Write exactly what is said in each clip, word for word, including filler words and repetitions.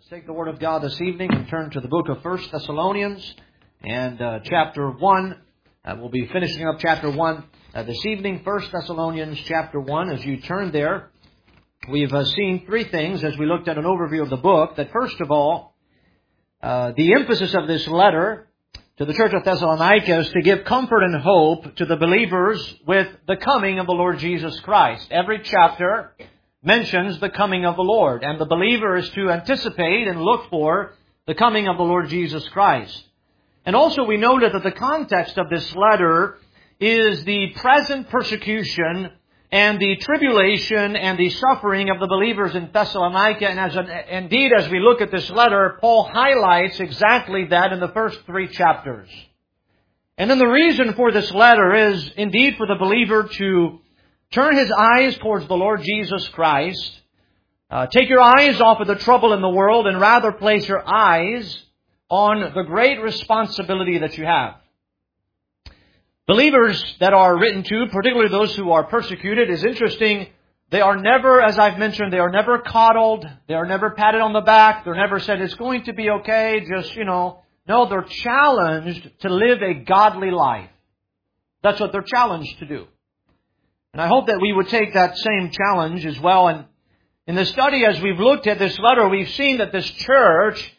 Take the Word of God this evening and turn to the book of First Thessalonians and uh, chapter one. Uh, we'll be finishing up chapter one uh, this evening. First Thessalonians chapter one. As you turn there, we've uh, seen three things as we looked at an overview of the book. That first of all, uh, the emphasis of this letter to the church of Thessalonica is to give comfort and hope to the believers with the coming of the Lord Jesus Christ. Every chapter mentions the coming of the Lord, and the believer is to anticipate and look for the coming of the Lord Jesus Christ. And also we noted that the context of this letter is the present persecution and the tribulation and the suffering of the believers in Thessalonica. And as an, indeed, as we look at this letter, Paul highlights exactly that in the first three chapters. And then the reason for this letter is indeed for the believer to turn his eyes towards the Lord Jesus Christ. Uh, take your eyes off of the trouble in the world and rather place your eyes on the great responsibility that you have. Believers that are written to, particularly those who are persecuted, is interesting. They are never, as I've mentioned, they are never coddled. They are never patted on the back. They're never said, it's going to be okay. Just, you know, no, they're challenged to live a godly life. That's what they're challenged to do. And I hope that we would take that same challenge as well. And in the study, as we've looked at this letter, we've seen that this church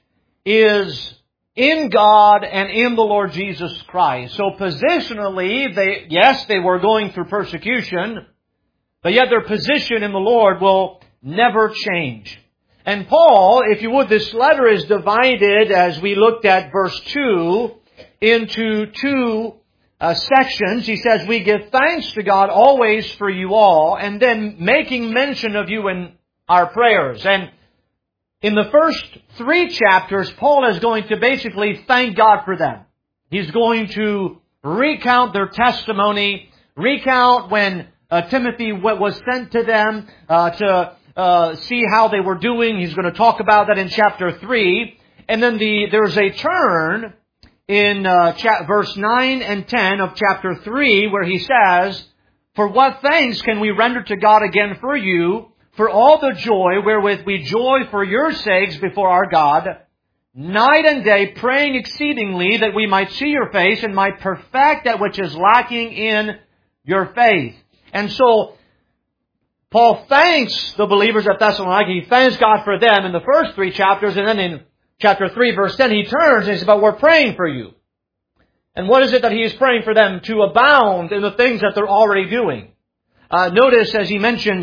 is in God and in the Lord Jesus Christ. So positionally, they, yes, they were going through persecution, but yet their position in the Lord will never change. And Paul, if you would, this letter is divided, as we looked at verse two, into two Uh, sections. He says, we give thanks to God always for you all, and then making mention of you in our prayers. And in the first three chapters, Paul is going to basically thank God for them. He's going to recount their testimony, recount when uh, Timothy was sent to them uh, to uh, see how they were doing. He's going to talk about that in chapter three. And then the there's a turn in uh, cha- verse nine and ten of chapter three, where he says, for what thanks can we render to God again for you, for all the joy wherewith we joy for your sakes before our God, night and day praying exceedingly that we might see your face and might perfect that which is lacking in your faith. And so, Paul thanks the believers at Thessalonica. He thanks God for them in the first three chapters, and then in Chapter three, verse ten, he turns and he says, but we're praying for you. And what is it that he is praying for them? To abound in the things that they're already doing. Uh, notice as he mentions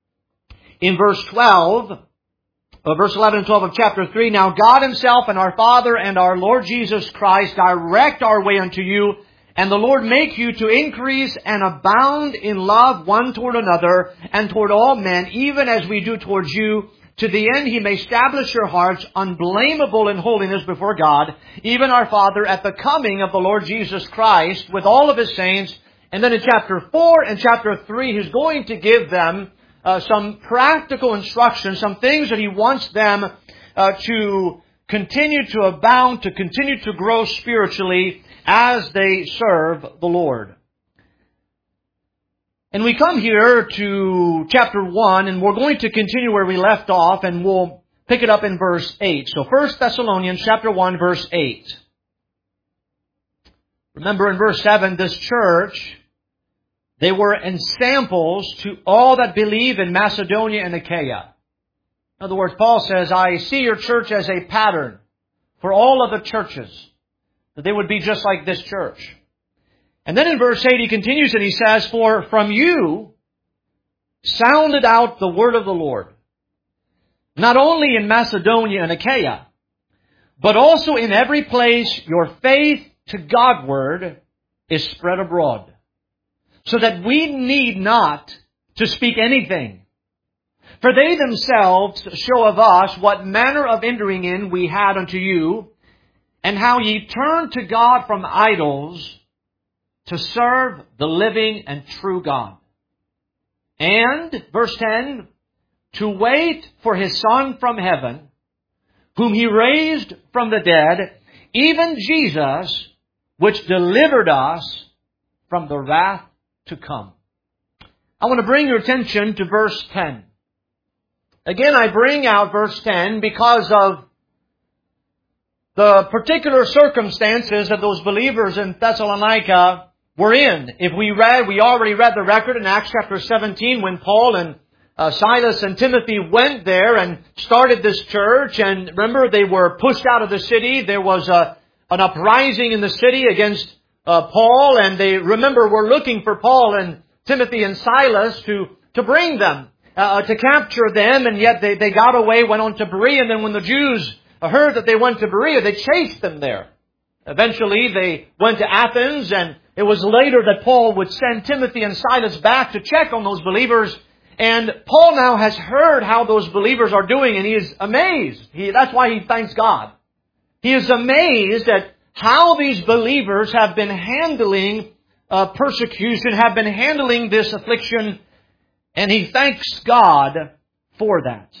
in verse twelve, uh, verse eleven and twelve of chapter three, now God himself and our Father and our Lord Jesus Christ direct our way unto you, and the Lord make you to increase and abound in love one toward another and toward all men, even as we do towards you, to the end he may establish your hearts unblameable in holiness before God, even our Father, at the coming of the Lord Jesus Christ with all of his saints. And then in chapter four and chapter three, he's going to give them uh, some practical instruction, some things that he wants them uh, to continue to abound, to continue to grow spiritually as they serve the Lord. And we come here to chapter one, and we're going to continue where we left off, and we'll pick it up in verse eight. So First Thessalonians chapter one, verse eight. Remember in verse seven, this church, they were ensamples to all that believe in Macedonia and Achaia. In other words, Paul says, I see your church as a pattern for all other churches, that they would be just like this church. And then in verse eight he continues and he says, for from you sounded out the word of the Lord, not only in Macedonia and Achaia, but also in every place your faith to Godward is spread abroad, so that we need not to speak anything. For they themselves show of us what manner of entering in we had unto you, and how ye turned to God from idols, to serve the living and true God. And, verse ten, to wait for his Son from heaven, whom he raised from the dead, even Jesus, which delivered us from the wrath to come. I want to bring your attention to verse ten. Again, I bring out verse ten because of the particular circumstances that those believers in Thessalonica were in. If we read, we already read the record in Acts chapter seventeen when Paul and uh, Silas and Timothy went there and started this church. And remember, they were pushed out of the city. There was a, an uprising in the city against uh, Paul. And they, remember, were looking for Paul and Timothy and Silas to, to bring them, uh, to capture them. And yet they, they got away, went on to Berea. And then when the Jews heard that they went to Berea, they chased them there. Eventually, they went to Athens, and it was later that Paul would send Timothy and Silas back to check on those believers. And Paul now has heard how those believers are doing, and he is amazed. He, that's why he thanks God. He is amazed at how these believers have been handling uh, persecution, have been handling this affliction, and he thanks God for that.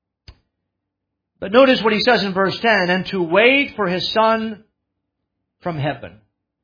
But notice what he says in verse ten, and to wait for His Son from heaven.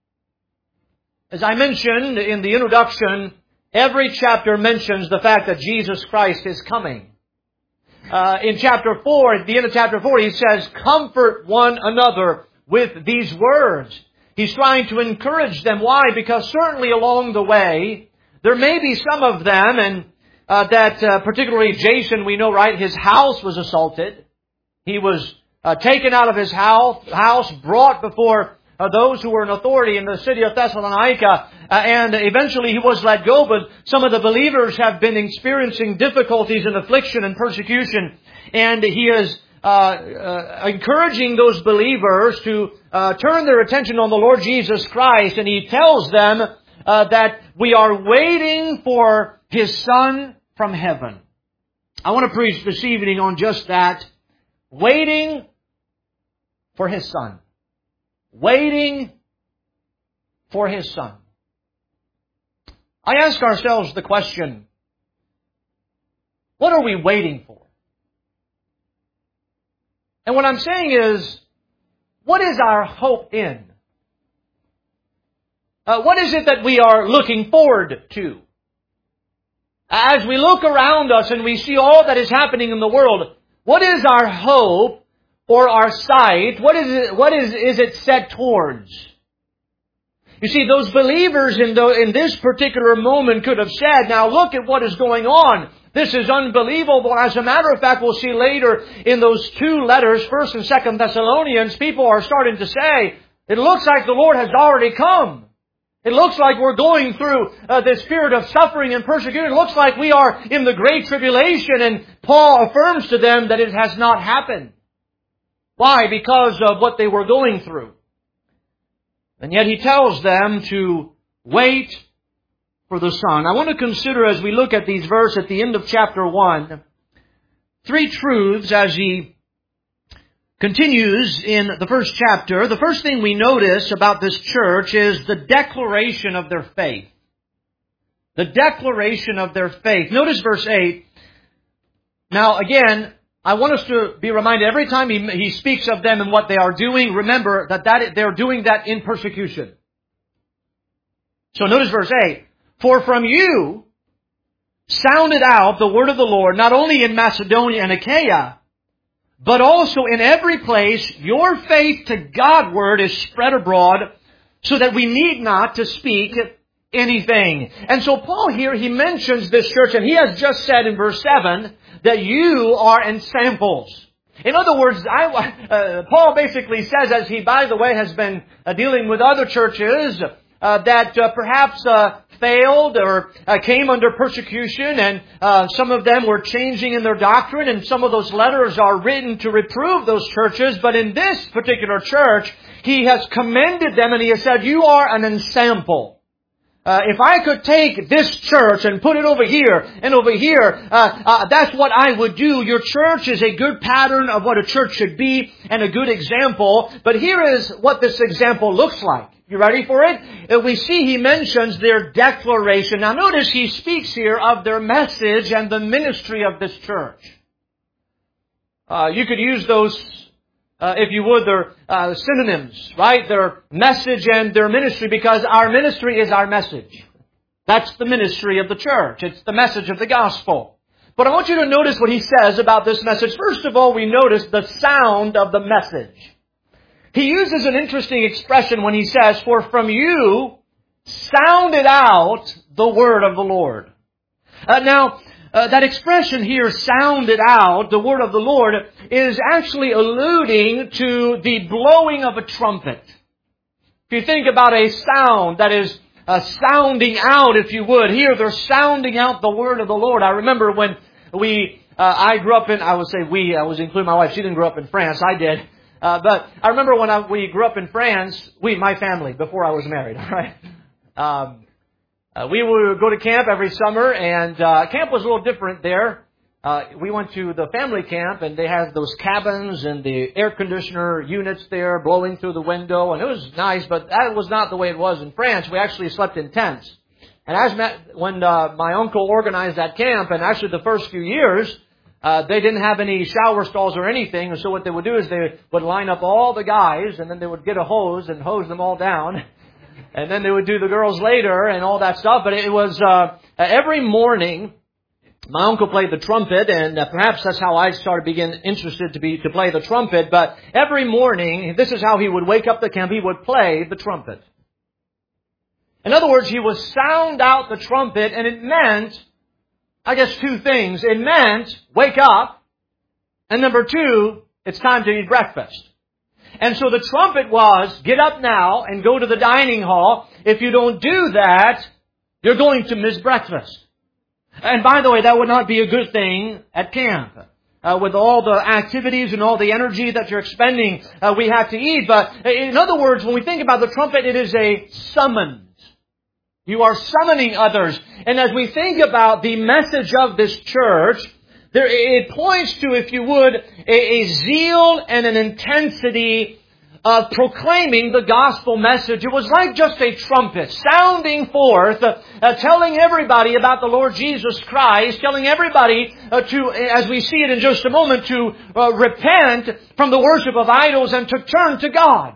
As I mentioned in the introduction, every chapter mentions the fact that Jesus Christ is coming. Uh, in chapter four, at the end of chapter four, he says, comfort one another with these words. He's trying to encourage them. Why? Because certainly along the way, there may be some of them, and uh, that uh, particularly Jason, we know, right, his house was assaulted. He was uh, taken out of his house, house brought before Uh, those who were in authority in the city of Thessalonica, uh, and eventually he was let go. But some of the believers have been experiencing difficulties and affliction and persecution, and he is uh, uh, encouraging those believers to uh, turn their attention on the Lord Jesus Christ, and he tells them uh, that we are waiting for His Son from heaven. I want to preach this evening on just that, waiting for His Son. Waiting for His Son. I ask ourselves the question, what are we waiting for? And what I'm saying is, what is our hope in? Uh, what is it that we are looking forward to? As we look around us and we see all that is happening in the world, what is our hope or our sight? What is it, what is, is it set towards? You see, those believers in, the, in this particular moment could have said, now look at what is going on. This is unbelievable. As a matter of fact, we'll see later in those two letters, First and Second Thessalonians, people are starting to say, it looks like the Lord has already come. It looks like we're going through uh, this period of suffering and persecution. It looks like we are in the Great Tribulation. And Paul affirms to them that it has not happened. Why? Because of what they were going through. And yet he tells them to wait for the Son. I want to consider, as we look at these verses at the end of chapter one, three truths as he continues in the first chapter. The first thing we notice about this church is the declaration of their faith. The declaration of their faith. Notice verse eight. Now again, I want us to be reminded every time he, he speaks of them and what they are doing, remember that, that they're doing that in persecution. So notice verse eight. For from you sounded out the word of the Lord, not only in Macedonia and Achaia, but also in every place your faith to Godward is spread abroad, so that we need not to speak anything. And so Paul here, he mentions this church, and he has just said in verse seven, that you are ensamples. In other words, I, uh, Paul basically says, as he, by the way, has been uh, dealing with other churches uh, that uh, perhaps uh, failed or uh, came under persecution, and uh, some of them were changing in their doctrine, and some of those letters are written to reprove those churches. But in this particular church, he has commended them, and he has said, you are an ensample. Uh, if I could take this church and put it over here and over here, uh, uh, that's what I would do. Your church is a good pattern of what a church should be and a good example. But here is what this example looks like. You ready for it? Uh, we see he mentions their declaration. Now notice he speaks here of their message and the ministry of this church. Uh, you could use those Uh, if you would, they're uh, synonyms, right? Their message and their ministry, because our ministry is our message. That's the ministry of the church. It's the message of the gospel. But I want you to notice what he says about this message. First of all, we notice the sound of the message. He uses an interesting expression when he says, for from you sounded out the word of the Lord. Uh, now, uh, that expression here, sounded out, the word of the Lord, is actually alluding to the blowing of a trumpet. If you think about a sound that is uh, sounding out, if you would, here they're sounding out the word of the Lord. I remember when we, uh, I grew up in, I would say we, I was including my wife, she didn't grow up in France, I did. Uh, but I remember when I, we grew up in France, we, my family, before I was married, all right? Um, uh, we would go to camp every summer, and uh, camp was a little different there. Uh, we went to the family camp, and they had those cabins and the air conditioner units there blowing through the window, and it was nice, but that was not the way it was in France. We actually slept in tents. And as met, when uh, my uncle organized that camp, and actually the first few years, Uh, they didn't have any shower stalls or anything, and so what they would do is they would line up all the guys, and then they would get a hose and hose them all down, and then they would do the girls later and all that stuff. But it was uh, every morning, my uncle played the trumpet, and uh, perhaps that's how I started begin interested to be to play the trumpet. But every morning, this is how he would wake up the camp. He would play the trumpet. In other words, he would sound out the trumpet, and it meant, I guess, two things. It meant, wake up, and number two, it's time to eat breakfast. And so the trumpet was, get up now and go to the dining hall. If you don't do that, you're going to miss breakfast. And by the way, that would not be a good thing at camp. Uh, with all the activities and all the energy that you're expending, uh, we have to eat. But in other words, when we think about the trumpet, it is a summons. You are summoning others. And as we think about the message of this church, there, it points to, if you would, a, a zeal and an intensity of proclaiming the gospel message. It was like just a trumpet sounding forth, uh, uh, telling everybody about the Lord Jesus Christ, telling everybody uh, to, as we see it in just a moment, to uh, repent from the worship of idols and to turn to God.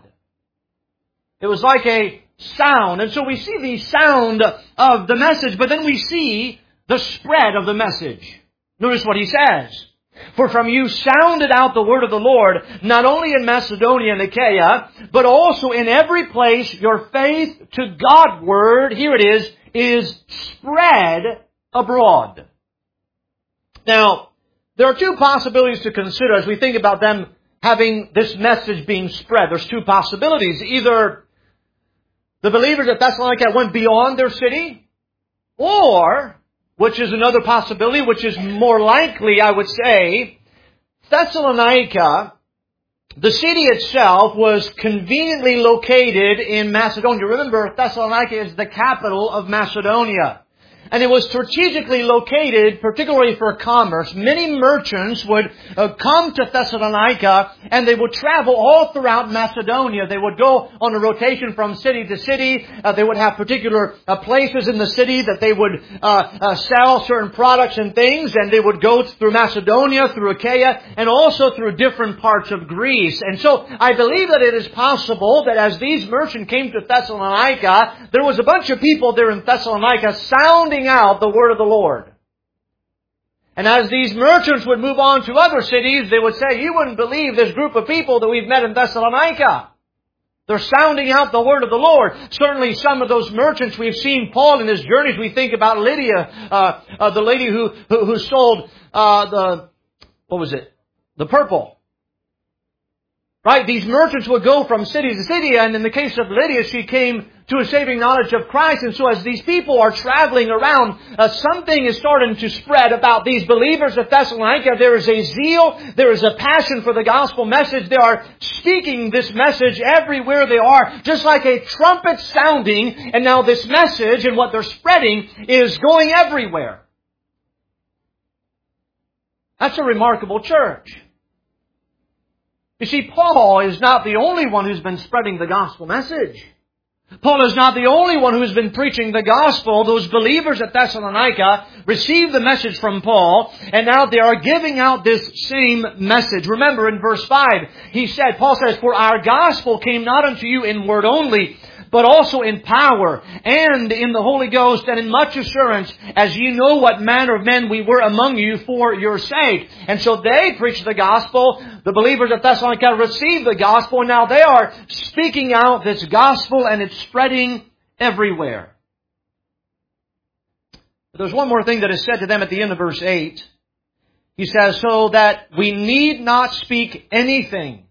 It was like a sound. And so we see the sound of the message, but then we see the spread of the message. Notice what he says. For from you sounded out the word of the Lord, not only in Macedonia and Achaia, but also in every place your faith to Godward, here it is, is spread abroad. Now, there are two possibilities to consider as we think about them having this message being spread. There's two possibilities. Either the believers at Thessalonica went beyond their city, or, which is another possibility, which is more likely, I would say, Thessalonica, the city itself, was conveniently located in Macedonia. Remember, Thessalonica is the capital of Macedonia. And it was strategically located, particularly for commerce. Many merchants would uh, come to Thessalonica, and they would travel all throughout Macedonia. They would go on a rotation from city to city. Uh, they would have particular uh, places in the city that they would uh, uh, sell certain products and things. And they would go through Macedonia, through Achaia, and also through different parts of Greece. And so I believe that it is possible that as these merchants came to Thessalonica, there was a bunch of people there in Thessalonica sounding out the word of the Lord. And as these merchants would move on to other cities, they would say, you wouldn't believe this group of people that we've met in Thessalonica. They're sounding out the word of the Lord. Certainly some of those merchants, we've seen Paul in his journeys. We think about Lydia, uh, uh, the lady who, who, who sold uh, the, what was it? The purple. Right? These merchants would go from city to city, and in the case of Lydia, she came to a saving knowledge of Christ. And so as these people are traveling around, uh, something is starting to spread about these believers of Thessalonica. There is a zeal, there is a passion for the gospel message. They are speaking this message everywhere they are, just like a trumpet sounding. And now this message and what they're spreading is going everywhere. That's a remarkable church. You see, Paul is not the only one who's been spreading the gospel message. Paul is not the only one who's been preaching the gospel. Those believers at Thessalonica received the message from Paul, and now they are giving out this same message. Remember in verse five, he said, Paul says, for our gospel came not unto you in word only, but also in power and in the Holy Ghost and in much assurance, as ye know what manner of men we were among you for your sake. And so they preached the gospel. The believers at Thessalonica received the gospel, and now they are speaking out this gospel, and it's spreading everywhere. But there's one more thing that is said to them at the end of verse eight. He says, so that we need not speak anything.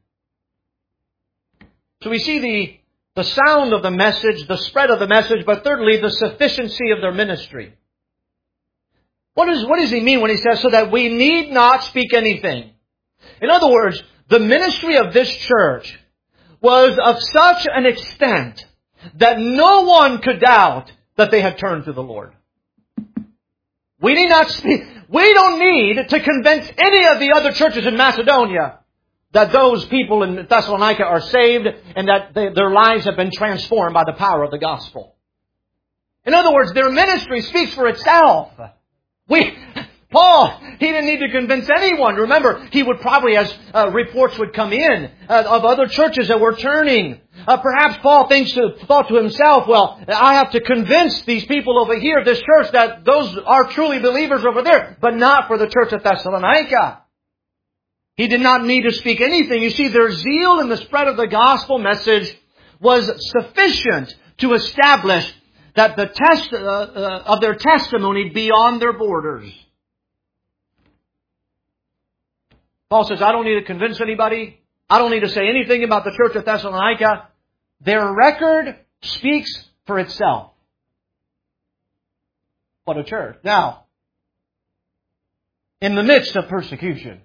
So we see the, the sound of the message, the spread of the message, but thirdly, the sufficiency of their ministry. What, is, what does he mean when he says, so that we need not speak anything? In other words, the ministry of this church was of such an extent that no one could doubt that they had turned to the Lord. We need not speak, we don't need to convince any of the other churches in Macedonia that those people in Thessalonica are saved and that they, their lives have been transformed by the power of the gospel. In other words, their ministry speaks for itself. We, Paul, he didn't need to convince anyone. Remember, he would probably, as uh, reports would come in uh, of other churches that were turning, uh, perhaps Paul thinks to, thought to himself, well, I have to convince these people over here, this church, that those are truly believers over there, but not for the church at Thessalonica. He did not need to speak anything. You see, their zeal in the spread of the gospel message was sufficient to establish that the test uh, uh, of their testimony beyond their borders. Paul says, I don't need to convince anybody. I don't need to say anything about the church at Thessalonica. Their record speaks for itself. What a church. Now, in the midst of persecution,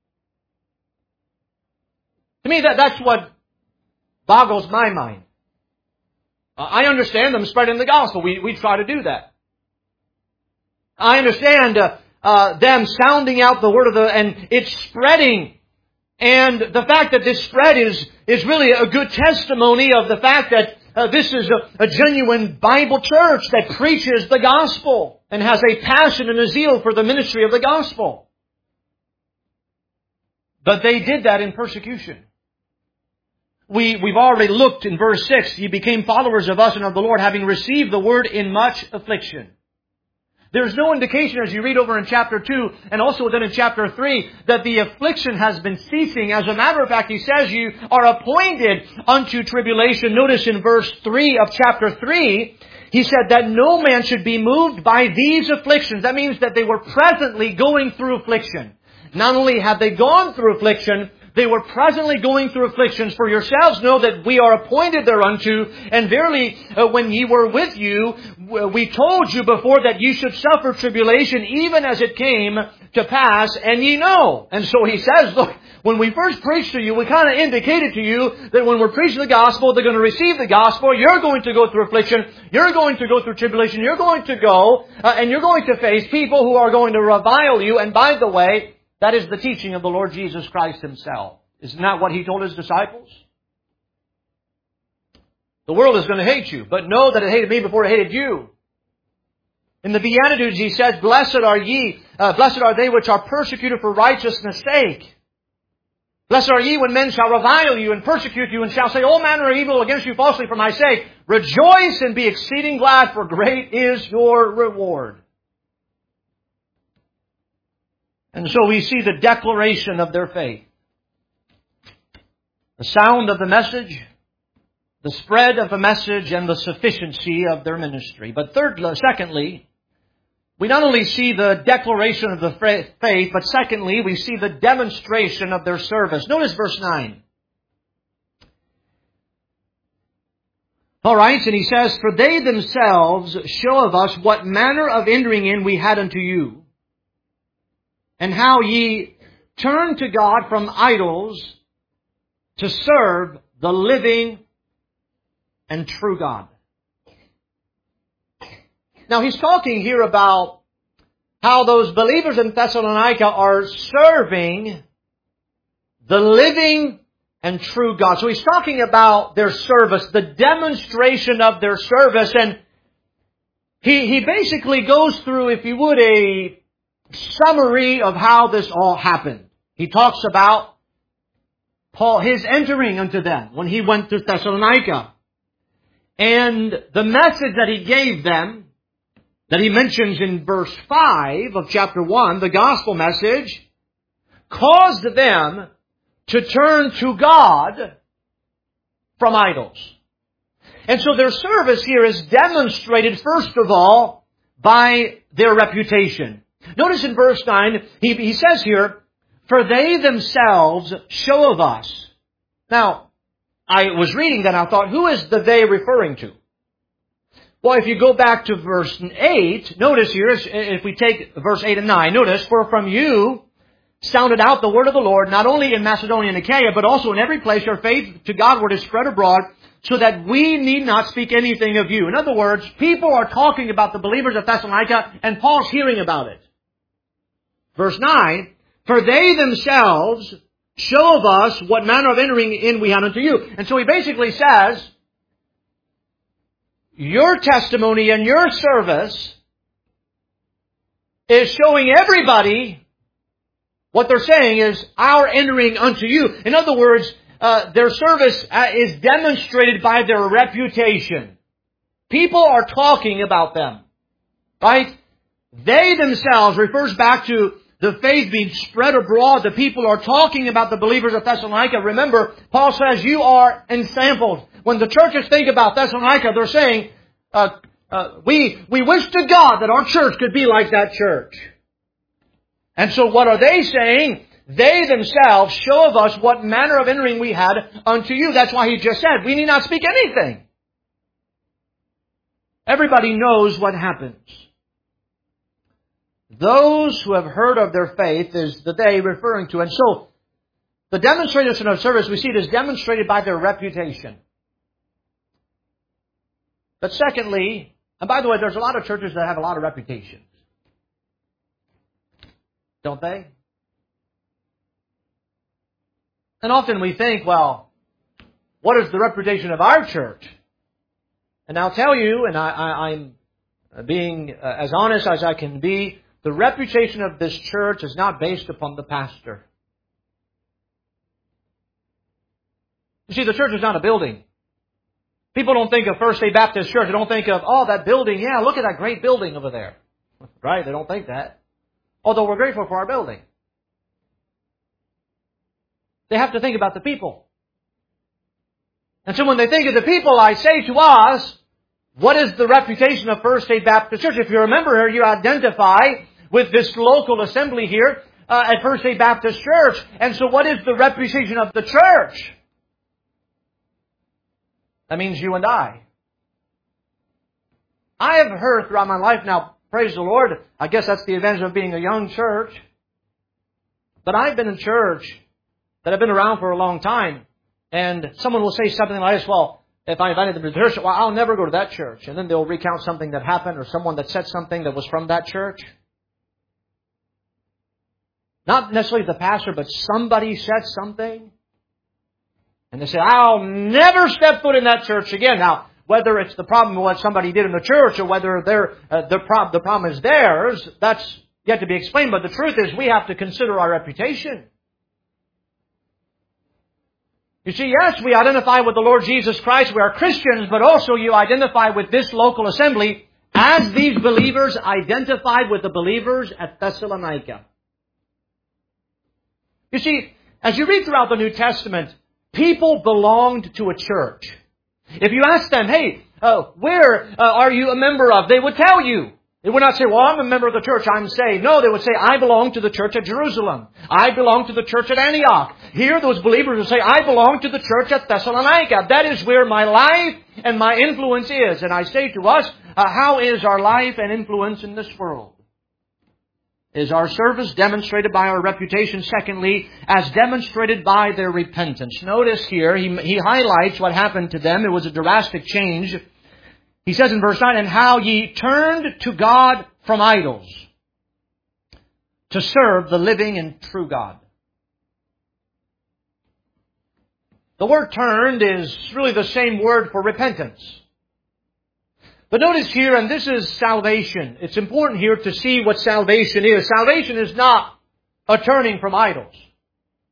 to me, that, that's what boggles my mind. Uh, I understand them spreading the gospel. We, we try to do that. I understand uh, uh, them sounding out the word of the, and it's spreading. And the fact that this spread is, is really a good testimony of the fact that uh, this is a, a genuine Bible church that preaches the gospel and has a passion and a zeal for the ministry of the gospel. But they did that in persecution. We, we've already looked in verse six. You became followers of us and of the Lord, having received the word in much affliction. There's no indication as you read over in chapter two and also then in chapter three that the affliction has been ceasing. As a matter of fact, he says you are appointed unto tribulation. Notice in verse three of chapter three, he said that no man should be moved by these afflictions. That means that they were presently going through affliction. Not only have they gone through affliction, they were presently going through afflictions. For yourselves know that we are appointed thereunto. And verily, uh, when ye were with you, we told you before that you should suffer tribulation, even as it came to pass, and ye know. And so he says, look, when we first preached to you, we kind of indicated to you that when we're preaching the gospel, they're going to receive the gospel. You're going to go through affliction. You're going to go through tribulation. You're going to go, uh, and you're going to face people who are going to revile you. And by the way, that is the teaching of the Lord Jesus Christ Himself. Isn't that what He told His disciples? The world is going to hate you, but know that it hated me before it hated you. In the Beatitudes He says, Blessed are ye, uh, blessed are they which are persecuted for righteousness' sake. Blessed are ye when men shall revile you and persecute you and shall say all manner of evil against you falsely for my sake. Rejoice and be exceeding glad, for great is your reward. And so we see the declaration of their faith. The sound of the message, the spread of the message, and the sufficiency of their ministry. But thirdly, secondly, we not only see the declaration of the faith, but secondly, we see the demonstration of their service. Notice verse nine. All right, and he says, For they themselves show of us what manner of entering in we had unto you, and how ye turned to God from idols to serve the living and true God. Now he's talking here about how those believers in Thessalonica are serving the living and true God. So he's talking about their service, the demonstration of their service, and he, he basically goes through, if you would, a summary of how this all happened. He talks about Paul, his entering unto them when he went to Thessalonica. And the message that He gave them, that He mentions in verse five of chapter one, the gospel message, caused them to turn to God from idols. And so their service here is demonstrated, first of all, by their reputation. Notice in verse nine, he, he says here, "For they themselves show of us." Now, I was reading that and I thought, who is the they referring to? Well, if you go back to verse eight, notice here, if we take verse eight and nine, notice, "For from you sounded out the word of the Lord, not only in Macedonia and Achaia, but also in every place your faith to Godward is spread abroad, so that we need not speak anything of you." In other words, people are talking about the believers of Thessalonica, and Paul's hearing about it. Verse nine, "For they themselves show of us what manner of entering in we had unto you." And so he basically says, your testimony and your service is showing everybody what they're saying is our entering unto you. In other words, uh, their service uh, is demonstrated by their reputation. People are talking about them. Right? They themselves refers back to the faith being spread abroad. The people are talking about the believers of Thessalonica. Remember, Paul says you are ensampled. When the churches think about Thessalonica, they're saying, uh, uh, we, we wish to God that our church could be like that church. And so what are they saying? They themselves show of us what manner of entering we had unto you. That's why he just said, we need not speak anything. Everybody knows what happens. Those who have heard of their faith is the they referring to. And so, the demonstration of service, we see it is demonstrated by their reputation. But secondly, and by the way, there's a lot of churches that have a lot of reputations. Don't they? And often we think, well, what is the reputation of our church? And I'll tell you, and I, I, I'm being uh, as honest as I can be, the reputation of this church is not based upon the pastor. You see, the church is not a building. People don't think of First Day Baptist Church. They don't think of, oh, that building, yeah, look at that great building over there. Right? They don't think that. Although we're grateful for our building. They have to think about the people. And so when they think of the people, I say to us, what is the reputation of First Day Baptist Church? If you remember here, you identify with this local assembly here uh, at First Day Baptist Church. And so what is the reputation of the church? That means you and I. I have heard throughout my life now, praise the Lord, I guess that's the advantage of being a young church. But I've been in church that I've been around for a long time. And someone will say something like this, well, if I invited them to church, well, I'll never go to that church. And then they'll recount something that happened or someone that said something that was from that church. Not necessarily the pastor, but somebody said something. And they say, I'll never step foot in that church again. Now, whether it's the problem of what somebody did in the church or whether they're, uh, the, prob- the problem is theirs, that's yet to be explained. But the truth is we have to consider our reputation. You see, yes, we identify with the Lord Jesus Christ. We are Christians, but also you identify with this local assembly as these believers identified with the believers at Thessalonica. You see, as you read throughout the New Testament, people belonged to a church. If you ask them, hey, uh, where uh, are you a member of? They would tell you. They would not say, well, I'm a member of the church, I'm saved. No, they would say, I belong to the church at Jerusalem. I belong to the church at Antioch. Here, those believers would say, I belong to the church at Thessalonica. That is where my life and my influence is. And I say to us, uh, how is our life and influence in this world? Is our service demonstrated by our reputation? Secondly, as demonstrated by their repentance. Notice here, he, he highlights what happened to them. It was a drastic change. He says in verse nine, and how ye turned to God from idols to serve the living and true God. The word turned is really the same word for repentance. But notice here, and this is salvation. It's important here to see what salvation is. Salvation is not a turning from idols.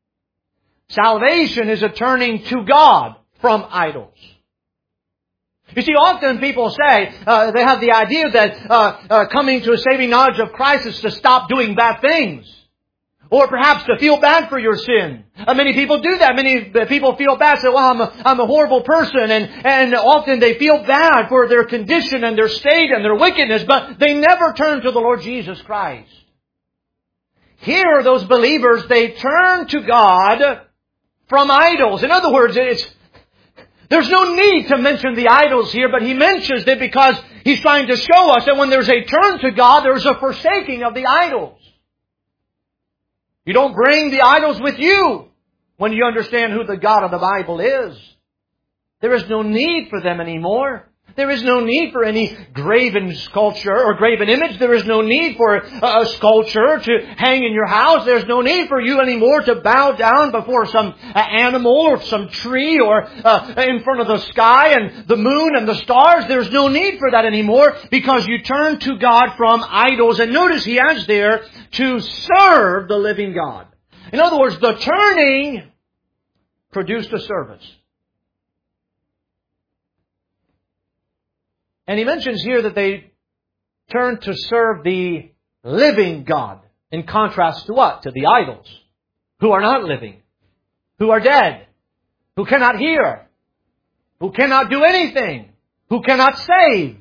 Salvation is a turning to God from idols. You see, often people say, uh, they have the idea that uh, uh, coming to a saving knowledge of Christ is to stop doing bad things. Or perhaps to feel bad for your sin. Uh, many people do that. Many people feel bad, say, well, I'm a, I'm a horrible person. And, and often they feel bad for their condition and their state and their wickedness, but they never turn to the Lord Jesus Christ. Here, those believers, they turn to God from idols. In other words, it's there's no need to mention the idols here, but he mentions it because he's trying to show us that when there's a turn to God, there's a forsaking of the idols. You don't bring the idols with you when you understand who the God of the Bible is. There is no need for them anymore. There is no need for any graven sculpture or graven image. There is no need for a sculpture to hang in your house. There's no need for you anymore to bow down before some animal or some tree or uh, in front of the sky and the moon and the stars. There's no need for that anymore because you turn to God from idols. And notice he adds there, to serve the living God. In other words, the turning produced a service. And he mentions here that they turned to serve the living God. In contrast to what? To the idols. Who are not living. Who are dead. Who cannot hear. Who cannot do anything. Who cannot save.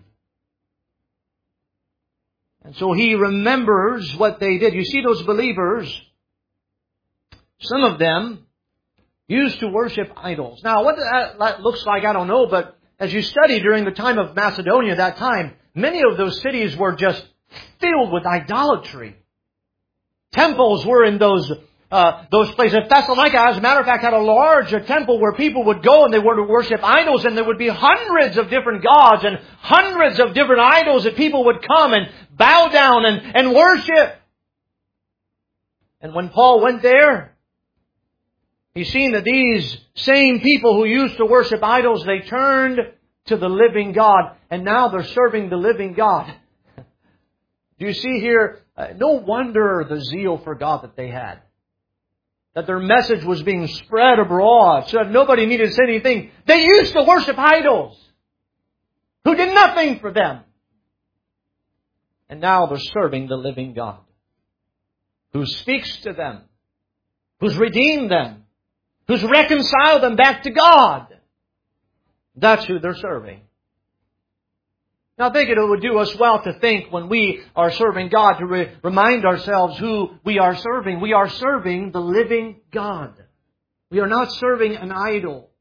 And so he remembers what they did. You see those believers, some of them used to worship idols. Now what that looks like, I don't know, but as you study during the time of Macedonia, that time, many of those cities were just filled with idolatry. Temples were in those uh, those places. Thessalonica, as a matter of fact, had a large uh, temple where people would go and they were to worship idols, and there would be hundreds of different gods and hundreds of different idols that people would come and bow down and, and worship. And when Paul went there, he's seen that these same people who used to worship idols, they turned to the living God. And now they're serving the living God. Do you see here? Uh, no wonder the zeal for God that they had. That their message was being spread abroad so that nobody needed to say anything. They used to worship idols who did nothing for them. And now they're serving the living God who speaks to them, who's redeemed them, who's reconciled them back to God. That's who they're serving. Now I think it would do us well to think when we are serving God to re- remind ourselves who we are serving. We are serving the living God. We are not serving an idol.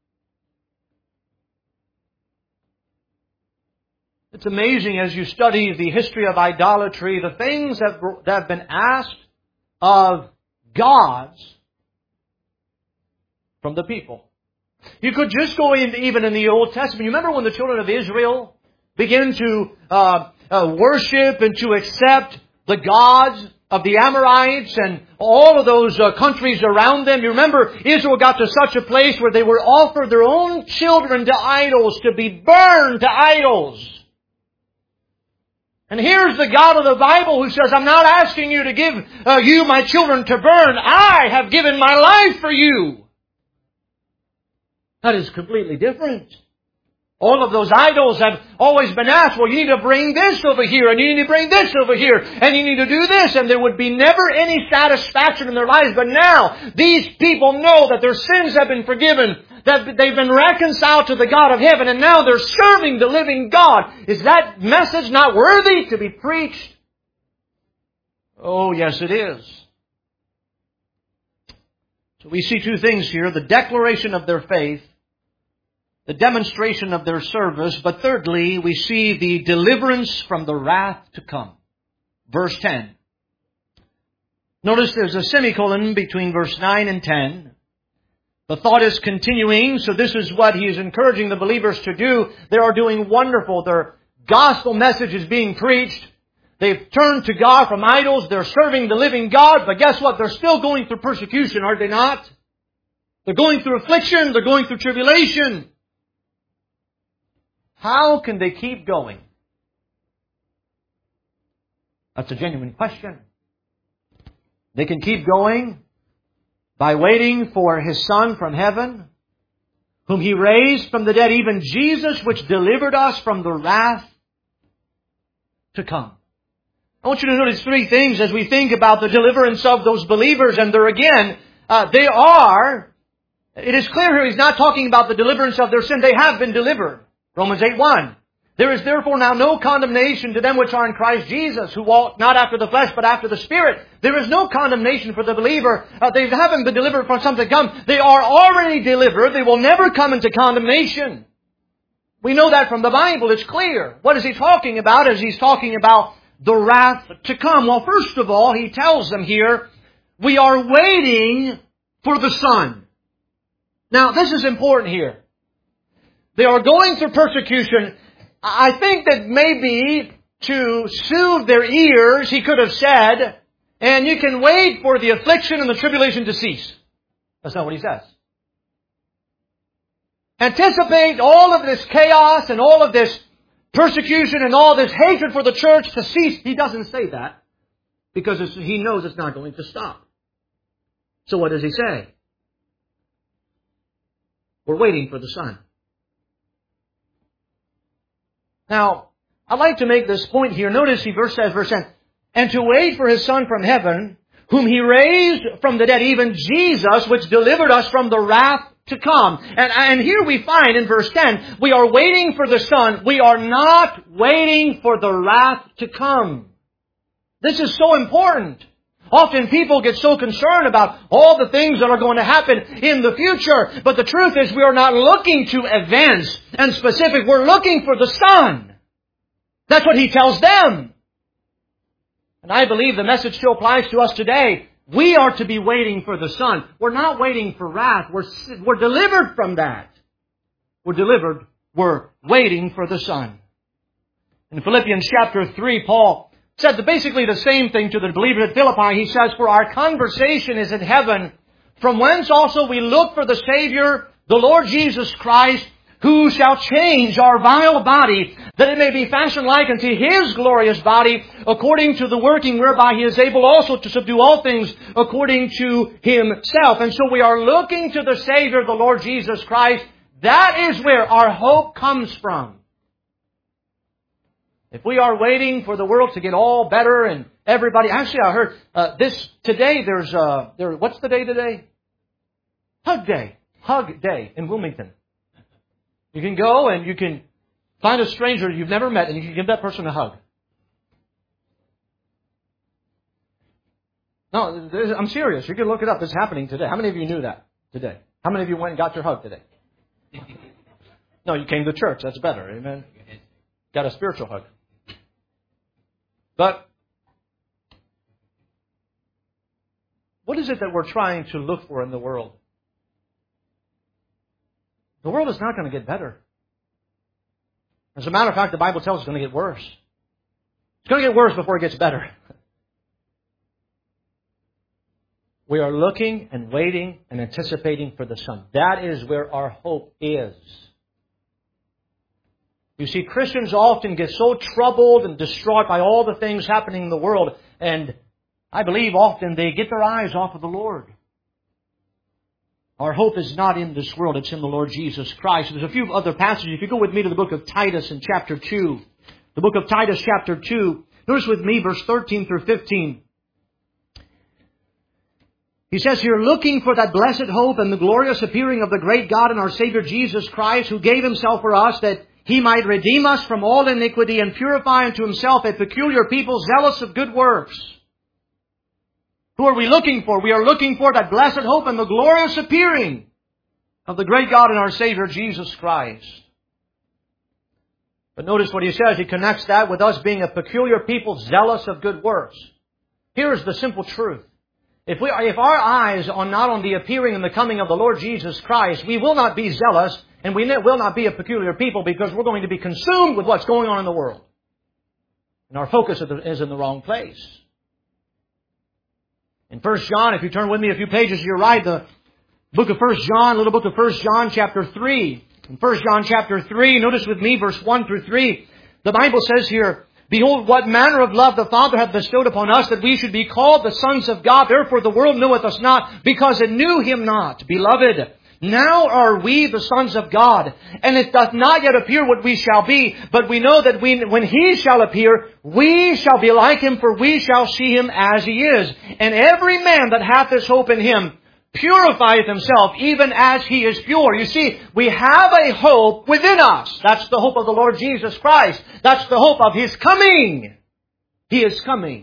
It's amazing as you study the history of idolatry, the things that, that have been asked of gods from the people. You could just go in, even in the Old Testament. You remember when the children of Israel began to uh, uh, worship and to accept the gods of the Amorites and all of those uh, countries around them? You remember Israel got to such a place where they were offered their own children to idols, to be burned to idols. And here's the God of the Bible who says, I'm not asking you to give uh, you my children to burn. I have given my life for you. That is completely different. All of those idols have always been asked, well, you need to bring this over here, and you need to bring this over here, and you need to do this, and there would be never any satisfaction in their lives. But now, these people know that their sins have been forgiven, that they've been reconciled to the God of heaven, and now they're serving the living God. Is that message not worthy to be preached? Oh, yes, it is. So we see two things here, the declaration of their faith, the demonstration of their service, but thirdly, we see the deliverance from the wrath to come. Verse ten. Notice there's a semicolon between verse nine and ten. The thought is continuing, so this is what he is encouraging the believers to do. They are doing wonderful. Their gospel message is being preached. They've turned to God from idols. They're serving the living God, but guess what? They're still going through persecution, are they not? They're going through affliction. They're going through tribulation. How can they keep going? That's a genuine question. They can keep going by waiting for His Son from heaven, whom He raised from the dead, even Jesus, which delivered us from the wrath to come. I want you to notice three things as we think about the deliverance of those believers. And there again, uh, they are, it is clear here He's not talking about the deliverance of their sin. They have been delivered. Romans eight one. There is therefore now no condemnation to them which are in Christ Jesus, who walk not after the flesh, but after the Spirit. There is no condemnation for the believer. Uh, they haven't been delivered from something to come. They are already delivered. They will never come into condemnation. We know that from the Bible. It's clear. What is He talking about as He's talking about the wrath to come? Well, first of all, He tells them here, we are waiting for the Son. Now, this is important here. They are going through persecution. I think that maybe to soothe their ears, He could have said, and you can wait for the affliction and the tribulation to cease. That's not what He says. Anticipate all of this chaos and all of this persecution and all this hatred for the church to cease. He doesn't say that because it's, He knows it's not going to stop. So what does He say? We're waiting for the Son. Now, I'd like to make this point here. Notice He verse says, verse ten, and to wait for His Son from heaven, whom He raised from the dead, even Jesus, which delivered us from the wrath to come. And, and here we find in verse ten, we are waiting for the Son. We are not waiting for the wrath to come. This is so important. Often people get so concerned about all the things that are going to happen in the future. But the truth is we are not looking to events and specific. We're looking for the Son. That's what He tells them. And I believe the message still applies to us today. We are to be waiting for the Son. We're not waiting for wrath. We're, we're delivered from that. We're delivered. We're waiting for the Son. In Philippians chapter three, Paul said basically the same thing to the believers at Philippi. He says, for our conversation is in heaven, from whence also we look for the Savior, the Lord Jesus Christ, who shall change our vile body, that it may be fashioned like unto His glorious body, according to the working whereby He is able also to subdue all things according to Himself. And so we are looking to the Savior, the Lord Jesus Christ. That is where our hope comes from. If we are waiting for the world to get all better and everybody... Actually, I heard uh, this today, there's... Uh, there. What's the day today? Hug Day. Hug Day in Wilmington. You can go and you can find a stranger you've never met and you can give that person a hug. No, I'm serious. You can look it up. It's happening today. How many of you knew that today? How many of you went and got your hug today? No, you came to church. That's better. Amen. Got a spiritual hug. But what is it that we're trying to look for in the world? The world is not going to get better. As a matter of fact, the Bible tells us it's going to get worse. It's going to get worse before it gets better. We are looking and waiting and anticipating for the Son. That is where our hope is. You see, Christians often get so troubled and distraught by all the things happening in the world. And I believe often they get their eyes off of the Lord. Our hope is not in this world. It's in the Lord Jesus Christ. There's a few other passages. If you go with me to the book of Titus in chapter two. The book of Titus chapter two. Notice with me verse thirteen through fifteen. He says here, looking for that blessed hope and the glorious appearing of the great God and our Savior Jesus Christ, who gave Himself for us that He might redeem us from all iniquity and purify unto Himself a peculiar people zealous of good works. Who are we looking for? We are looking for that blessed hope and the glorious appearing of the great God and our Savior Jesus Christ. But notice what he says. He connects that with us being a peculiar people zealous of good works. Here is the simple truth. If we are, if our eyes are not on the appearing and the coming of the Lord Jesus Christ, we will not be zealous and we will not be a peculiar people because we're going to be consumed with what's going on in the world. And our focus is in the wrong place. In First John, if you turn with me a few pages to your right, the book of First John, little book of First John chapter three. In First John chapter three, notice with me verse one through three. The Bible says here, behold, what manner of love the Father hath bestowed upon us, that we should be called the sons of God. Therefore the world knoweth us not, because it knew Him not. Beloved, Now are we the sons of God, and it doth not yet appear what we shall be, but we know that we, when He shall appear, we shall be like Him, for we shall see Him as He is. And every man that hath this hope in Him purifieth himself, even as He is pure. You see, we have a hope within us. That's the hope of the Lord Jesus Christ. That's the hope of His coming. He is coming.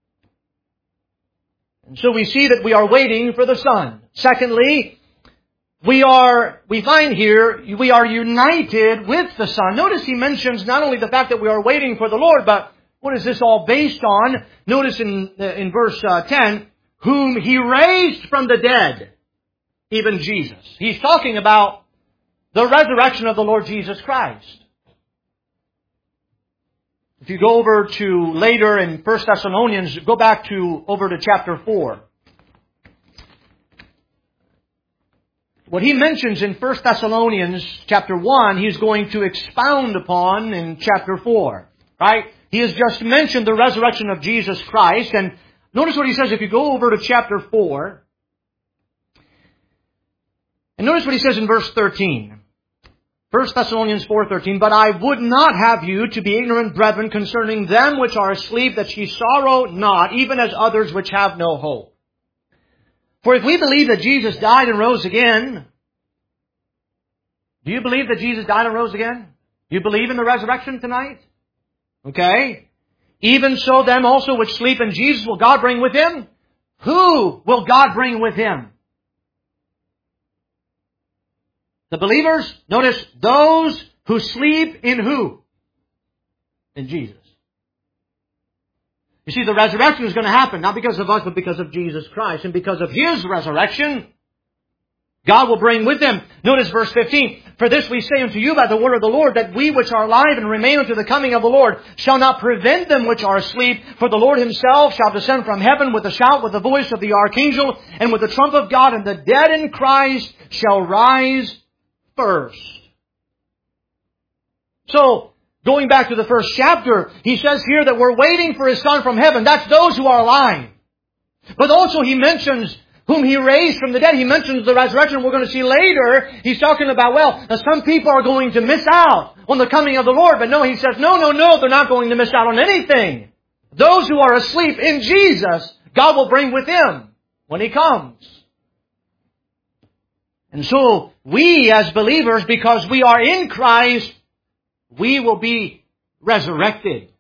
And so we see that we are waiting for the Son. Secondly, we are, we find here, we are united with the Son. Notice he mentions not only the fact that we are waiting for the Lord, but what is this all based on? Notice in, in verse uh, ten, whom He raised from the dead, even Jesus. He's talking about the resurrection of the Lord Jesus Christ. If you go over to later in First Thessalonians, go back to over to chapter four. What he mentions in First Thessalonians chapter one, he's going to expound upon in chapter four. Right? He has just mentioned the resurrection of Jesus Christ. And notice what he says if you go over to chapter four. And notice what he says in verse thirteen. First Thessalonians four thirteen, but I would not have you to be ignorant, brethren, concerning them which are asleep, that ye sorrow not, even as others which have no hope. For if we believe that Jesus died and rose again, do you believe that Jesus died and rose again? Do you believe in the resurrection tonight? Okay. Even so them also which sleep in Jesus will God bring with Him. Who will God bring with Him? The believers, notice, those who sleep in who? In Jesus. You see, the resurrection is going to happen, not because of us, but because of Jesus Christ. And because of His resurrection, God will bring with Him. Notice verse fifteen. For this we say unto you by the word of the Lord, that we which are alive and remain unto the coming of the Lord shall not prevent them which are asleep. For the Lord Himself shall descend from heaven with a shout, with the voice of the archangel, and with the trump of God, and the dead in Christ shall rise first. So, going back to the first chapter, he says here that we're waiting for His Son from heaven. That's those who are alive. But also he mentions whom He raised from the dead. He mentions the resurrection we're going to see later. He's talking about, well, some people are going to miss out on the coming of the Lord. But no, he says, no, no, no, they're not going to miss out on anything. Those who are asleep in Jesus, God will bring with Him when He comes. And so, we as believers, because we are in Christ, we will be resurrected.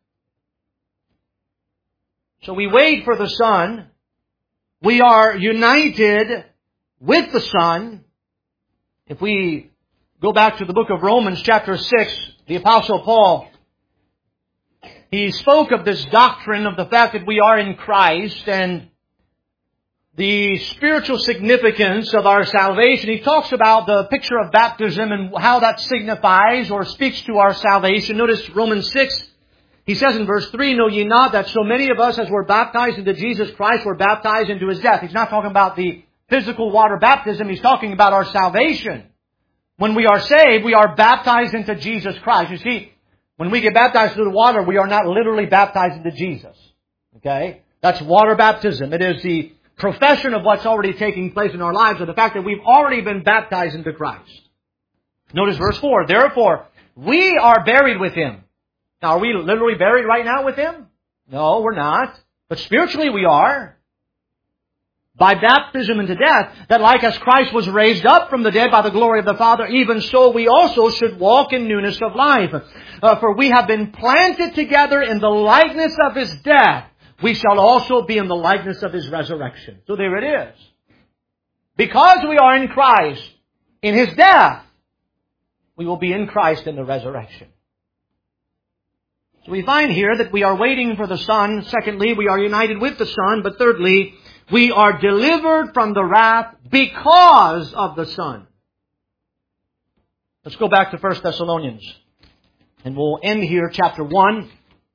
So we wait for the Son. We are united with the Son. If we go back to the book of Romans chapter six, the Apostle Paul, he spoke of this doctrine of the fact that we are in Christ and the spiritual significance of our salvation. He talks about the picture of baptism and how that signifies or speaks to our salvation. Notice Romans six, he says in verse three, know ye not that so many of us as were baptized into Jesus Christ were baptized into His death. He's not talking about the physical water baptism. He's talking about our salvation. When we are saved, we are baptized into Jesus Christ. You see, when we get baptized through the water, we are not literally baptized into Jesus. Okay? That's water baptism. It is the profession of what's already taking place in our lives, or the fact that we've already been baptized into Christ. Notice verse four. Therefore, we are buried with Him. Now, are we literally buried right now with Him? No, we're not. But spiritually we are. By baptism into death, that like as Christ was raised up from the dead by the glory of the Father, even so we also should walk in newness of life. Uh, for we have been planted together in the likeness of His death. We shall also be in the likeness of His resurrection. So there it is. Because we are in Christ, in His death, we will be in Christ in the resurrection. So we find here that we are waiting for the Son. Secondly, we are united with the Son. But thirdly, we are delivered from the wrath because of the Son. Let's go back to First Thessalonians. And we'll end here, chapter one.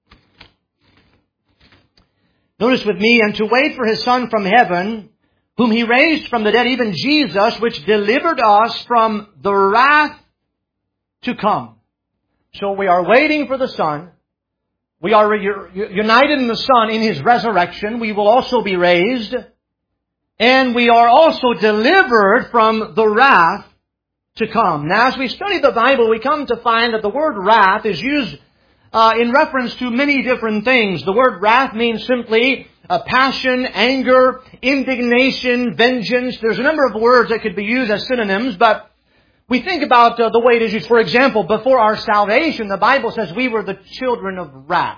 Notice with me, and to wait for His Son from heaven, whom He raised from the dead, even Jesus, which delivered us from the wrath to come. So we are waiting for the Son. We are united in the Son in His resurrection. We will also be raised. and we are also delivered from the wrath to come. Now, as we study the Bible, we come to find that the word wrath is used uh, in reference to many different things. The word wrath means simply uh, passion, anger, indignation, vengeance. There's a number of words that could be used as synonyms, but we think about uh, the way it is used. For example, before our salvation, the Bible says we were the children of wrath.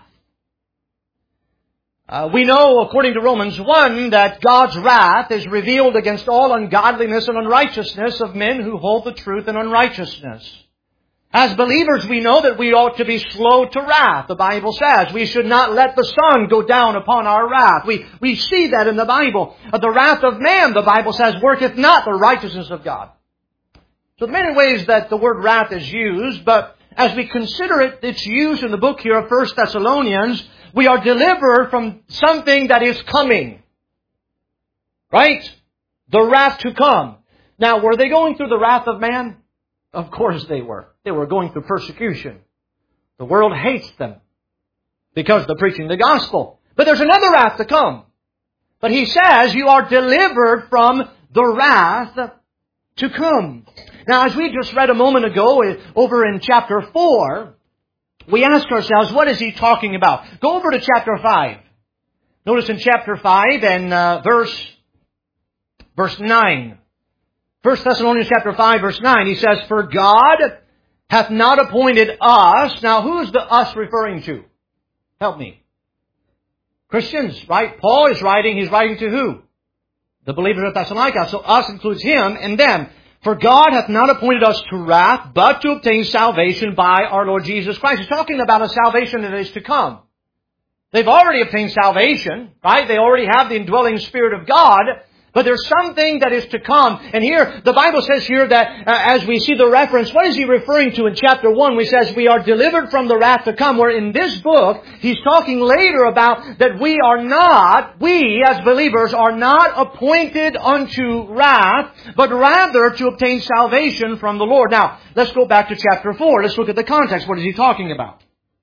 Uh, we know, according to Romans one, that God's wrath is revealed against all ungodliness and unrighteousness of men who hold the truth in unrighteousness. As believers, we know that we ought to be slow to wrath. The Bible says we should not let the sun go down upon our wrath. We, we see that in the Bible. Uh, the wrath of man, the Bible says, worketh not the righteousness of God. So there are many ways that the word wrath is used, but as we consider it, its use in the book here of First Thessalonians, we are delivered from something that is coming. Right? The wrath to come. Now, were they going through the wrath of man? Of course they were. They were going through persecution. The world hates them because they're preaching the gospel. But there's another wrath to come. But he says you are delivered from the wrath to come. Now, as we just read a moment ago over in chapter four, we ask ourselves, what is he talking about? Go over to chapter five. Notice in chapter five and uh, verse verse nine. First Thessalonians chapter five, verse nine, he says, For God hath not appointed us. Now, who's the us referring to? Help me. Christians, right? Paul is writing, he's writing to who? The believers of Thessalonica. So us includes him and them. For God hath not appointed us to wrath, but to obtain salvation by our Lord Jesus Christ. He's talking about a salvation that is to come. They've already obtained salvation, right? They already have the indwelling Spirit of God. But there's something that is to come. And here, the Bible says here that uh, as we see the reference, what is he referring to in chapter one? We says we are delivered from the wrath to come. Where in this book, he's talking later about that we are not, we as believers are not appointed unto wrath, but rather to obtain salvation from the Lord. Now, let's go back to chapter four. Let's look at the context. What is he talking about?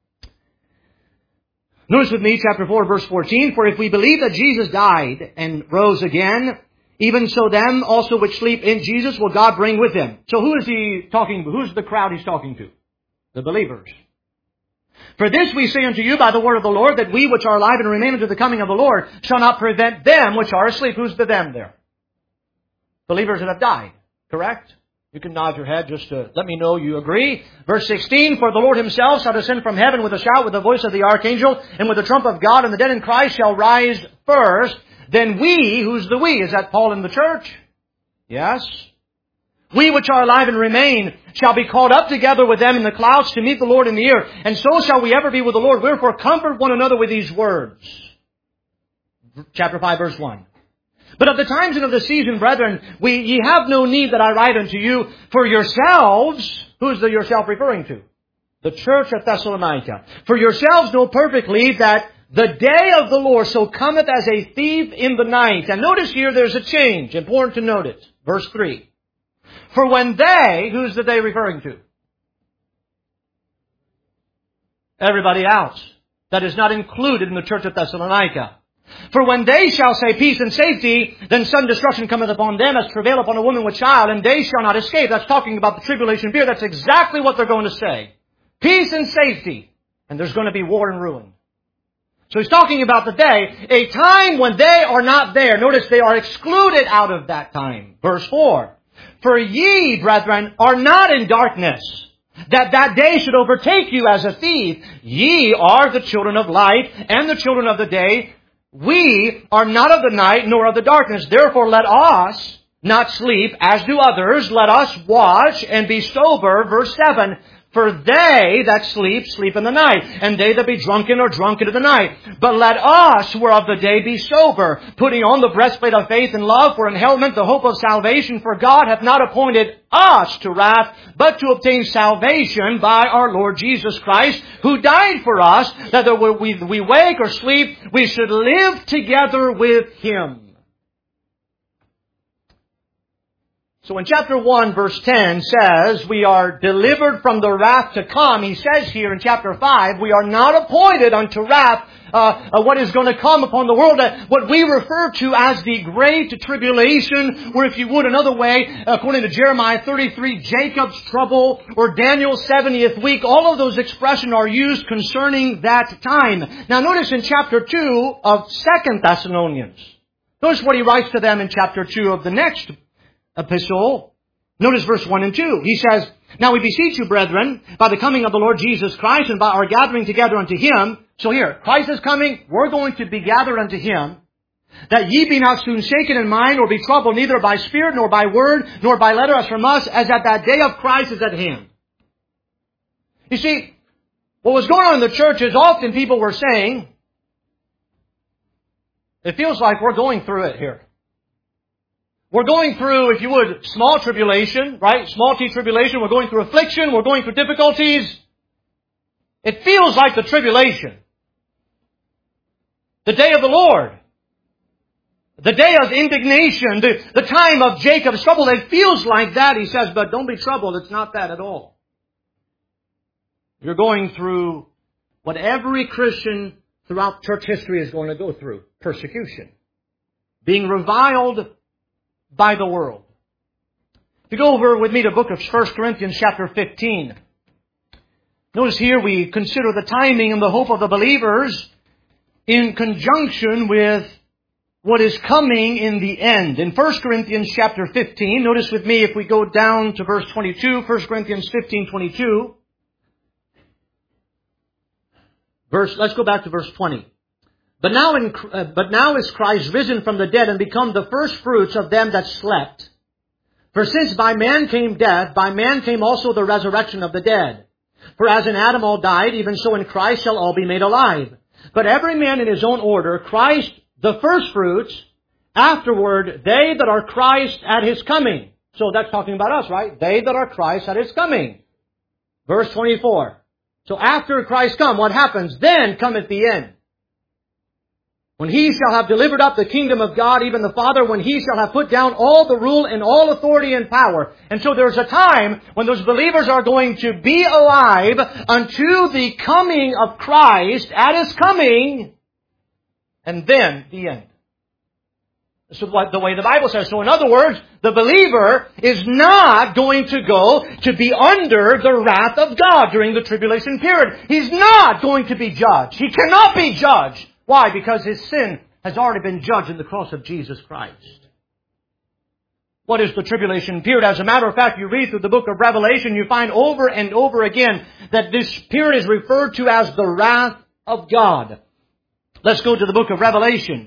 Notice with me, chapter four, verse fourteen, For if we believe that Jesus died and rose again, even so them also which sleep in Jesus will God bring with him. So who is he talking to? Who's the crowd he's talking to? The believers. For this we say unto you by the word of the Lord, that we which are alive and remain unto the coming of the Lord shall not prevent them which are asleep. Who's the them there? Believers that have died. Correct? You can nod your head just to let me know you agree. Verse sixteen, For the Lord himself shall descend from heaven with a shout, with the voice of the archangel, and with the trump of God, and the dead in Christ shall rise first. Then we, who's the we? Is that Paul in the church? Yes. We which are alive and remain shall be caught up together with them in the clouds to meet the Lord in the air. And so shall we ever be with the Lord. Wherefore comfort one another with these words. Chapter five, verse one. But of the times and of the season, brethren, we ye have no need that I write unto you, for yourselves, who's the yourself referring to? The church at Thessalonica. For yourselves know perfectly that the day of the Lord so cometh as a thief in the night. And notice here there's a change. Important to note it. Verse three. For when they, who's the they referring to? Everybody else. That is not included in the church at Thessalonica. For when they shall say peace and safety, then sudden destruction cometh upon them as travail upon a woman with child, and they shall not escape. That's talking about the tribulation period. That's exactly what they're going to say. Peace and safety. And there's going to be war and ruin. So he's talking about the day, a time when they are not there. Notice they are excluded out of that time. Verse four. For ye, brethren, are not in darkness, that that day should overtake you as a thief. Ye are the children of light and the children of the day. We are not of the night nor of the darkness. Therefore let us not sleep as do others. Let us watch and be sober. Verse seven. For they that sleep, sleep in the night, and they that be drunken are drunken in the night. But let us, who are of the day, be sober, putting on the breastplate of faith and love, for an helmet the hope of salvation. For God hath not appointed us to wrath, but to obtain salvation by our Lord Jesus Christ, who died for us, that whether we, we wake or sleep, we should live together with Him. So in chapter one, verse ten says, we are delivered from the wrath to come. He says here in chapter five, we are not appointed unto wrath, uh, uh, what is going to come upon the world, uh, what we refer to as the Great Tribulation, or if you would another way, according to Jeremiah thirty-three, Jacob's trouble, or Daniel's seventieth week. All of those expressions are used concerning that time. Now notice in chapter two of Second Thessalonians, notice what he writes to them in chapter two of the next epistle. Notice verse one and two. He says, Now we beseech you, brethren, by the coming of the Lord Jesus Christ and by our gathering together unto Him. So here, Christ is coming. We're going to be gathered unto Him. That ye be not soon shaken in mind, or be troubled neither by spirit, nor by word, nor by letter as from us, as that that day of Christ is at hand. You see, what was going on in the church is often people were saying, it feels like we're going through it here. We're going through, if you would, small tribulation, right? Small t tribulation. We're going through affliction. We're going through difficulties. It feels like the tribulation. The day of the Lord. The day of indignation. The, the time of Jacob's trouble. It feels like that, he says, but don't be troubled. It's not that at all. You're going through what every Christian throughout church history is going to go through. Persecution. Being reviled by the world. If you go over with me to the book of First Corinthians chapter fifteen. Notice here we consider the timing and the hope of the believers in conjunction with what is coming in the end. In First Corinthians chapter fifteen, notice with me if we go down to verse twenty-two, First Corinthians fifteen twenty-two. Verse, let's go back to verse twenty. But now, in, uh, but now is Christ risen from the dead and become the first fruits of them that slept. For since by man came death, by man came also the resurrection of the dead. For as in Adam all died, even so in Christ shall all be made alive. But every man in his own order, Christ the first fruits, afterward they that are Christ at His coming. So that's talking about us, right? They that are Christ at His coming. Verse twenty-four. So after Christ come, what happens? Then cometh the end. When He shall have delivered up the kingdom of God, even the Father, when He shall have put down all the rule and all authority and power. And so there's a time when those believers are going to be alive unto the coming of Christ at His coming, and then the end. This is what the way the Bible says. So in other words, the believer is not going to go to be under the wrath of God during the tribulation period. He's not going to be judged. He cannot be judged. Why? Because his sin has already been judged in the cross of Jesus Christ. What is the tribulation period? As a matter of fact, you read through the book of Revelation, you find over and over again that this period is referred to as the wrath of God. Let's go to the book of Revelation.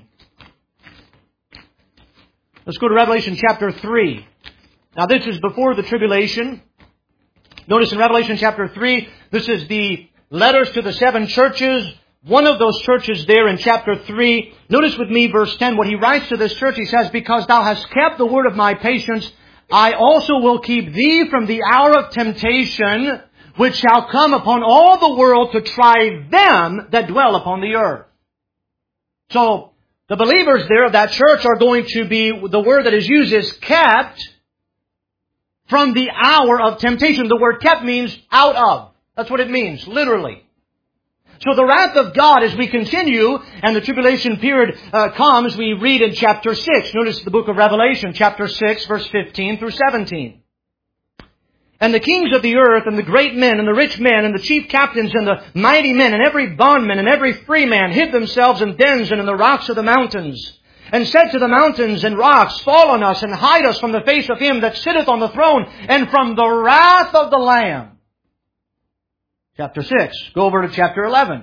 Let's go to Revelation chapter three. Now this is before the tribulation. Notice in Revelation chapter three, this is the letters to the seven churches. One of those churches there in chapter three, notice with me verse ten, what he writes to this church, he says, Because thou hast kept the word of my patience, I also will keep thee from the hour of temptation, which shall come upon all the world to try them that dwell upon the earth. So, the believers there of that church are going to be, the word that is used is kept from the hour of temptation. The word kept means out of. That's what it means, literally. So the wrath of God, as we continue, and the tribulation period uh, comes, we read in chapter six. Notice the book of Revelation, chapter six, verse fifteen through seventeen. And the kings of the earth, and the great men, and the rich men, and the chief captains, and the mighty men, and every bondman, and every free man, hid themselves in dens and in the rocks of the mountains, and said to the mountains and rocks, Fall on us, and hide us from the face of Him that sitteth on the throne, and from the wrath of the Lamb. Chapter six. Go over to chapter eleven.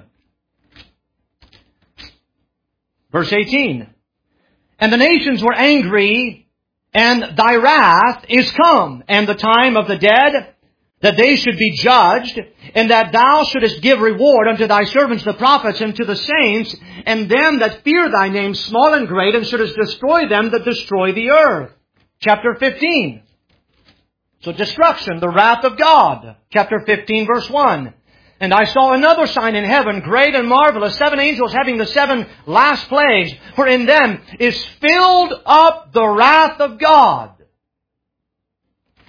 Verse eighteen. And the nations were angry, and thy wrath is come, and the time of the dead, that they should be judged, and that thou shouldest give reward unto thy servants the prophets, and to the saints, and them that fear thy name, small and great, and shouldest destroy them that destroy the earth. Chapter fifteen. So destruction, the wrath of God. Chapter fifteen, verse one. And I saw another sign in heaven, great and marvelous, seven angels having the seven last plagues, for in them is filled up the wrath of God.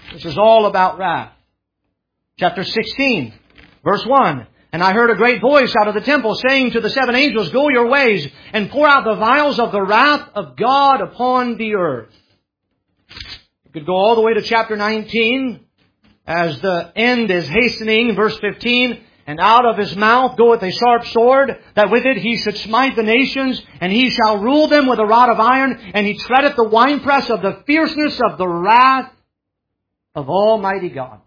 This is all about wrath. Chapter sixteen, verse one. And I heard a great voice out of the temple saying to the seven angels, Go your ways and pour out the vials of the wrath of God upon the earth. You could go all the way to chapter nineteen as the end is hastening. Verse fifteen. And out of his mouth goeth a sharp sword, that with it he should smite the nations, and he shall rule them with a rod of iron, and he treadeth the winepress of the fierceness of the wrath of Almighty God.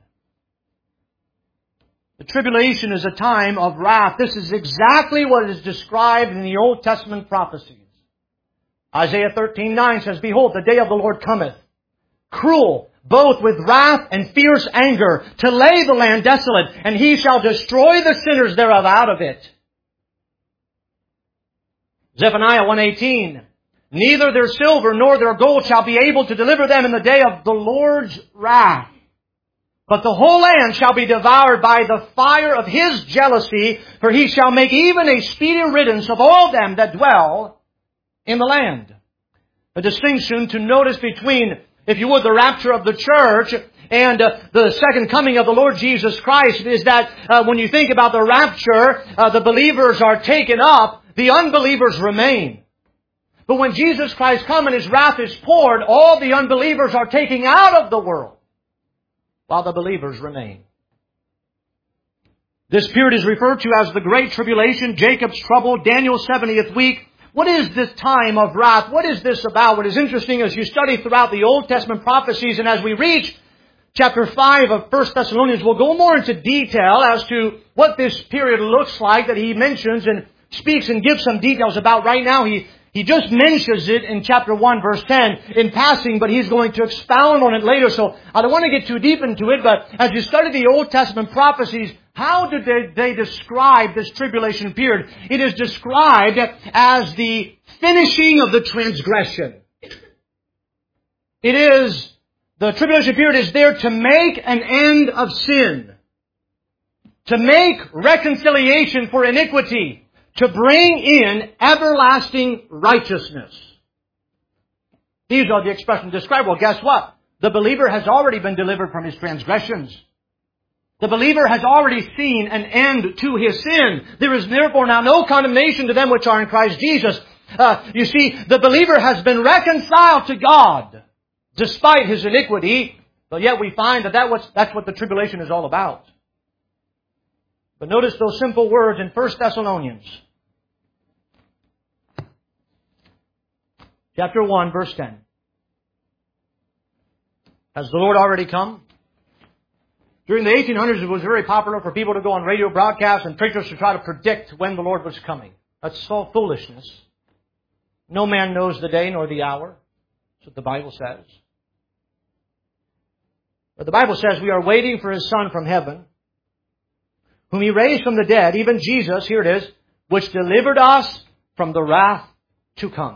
The tribulation is a time of wrath. This is exactly what is described in the Old Testament prophecies. Isaiah thirteen nine says, Behold, the day of the Lord cometh, cruel, both with wrath and fierce anger, to lay the land desolate, and he shall destroy the sinners thereof out of it. Zephaniah one eighteen, Neither their silver nor their gold shall be able to deliver them in the day of the Lord's wrath. But the whole land shall be devoured by the fire of His jealousy, for He shall make even a speedy riddance of all them that dwell in the land. A distinction to notice between, if you would, the rapture of the church and uh, the second coming of the Lord Jesus Christ is that uh, when you think about the rapture, uh, the believers are taken up, the unbelievers remain. But when Jesus Christ comes and His wrath is poured, all the unbelievers are taken out of the world, while the believers remain. This period is referred to as the Great Tribulation, Jacob's trouble, Daniel's seventieth week. What is this time of wrath? What is this about? What is interesting as you study throughout the Old Testament prophecies, and as we reach chapter five of First Thessalonians, we'll go more into detail as to what this period looks like that he mentions and speaks and gives some details about. Right now, he He just mentions it in chapter one, verse ten, in passing, but he's going to expound on it later. So I don't want to get too deep into it, but as you study the Old Testament prophecies, how did they, they describe this tribulation period? It is described as the finishing of the transgression. It is, the tribulation period is there to make an end of sin, to make reconciliation for iniquity, to bring in everlasting righteousness. These are the expressions described. Well, guess what? The believer has already been delivered from his transgressions. The believer has already seen an end to his sin. There is therefore now no condemnation to them which are in Christ Jesus. Uh, you see, the believer has been reconciled to God despite his iniquity, but yet we find that, that was, that's what the tribulation is all about. But notice those simple words in First Thessalonians. Chapter one, verse ten. Has the Lord already come? During the eighteen hundreds, it was very popular for people to go on radio broadcasts and preachers to try to predict when the Lord was coming. That's all foolishness. No man knows the day nor the hour. That's what the Bible says. But the Bible says we are waiting for His Son from heaven, whom He raised from the dead, even Jesus, here it is, which delivered us from the wrath to come.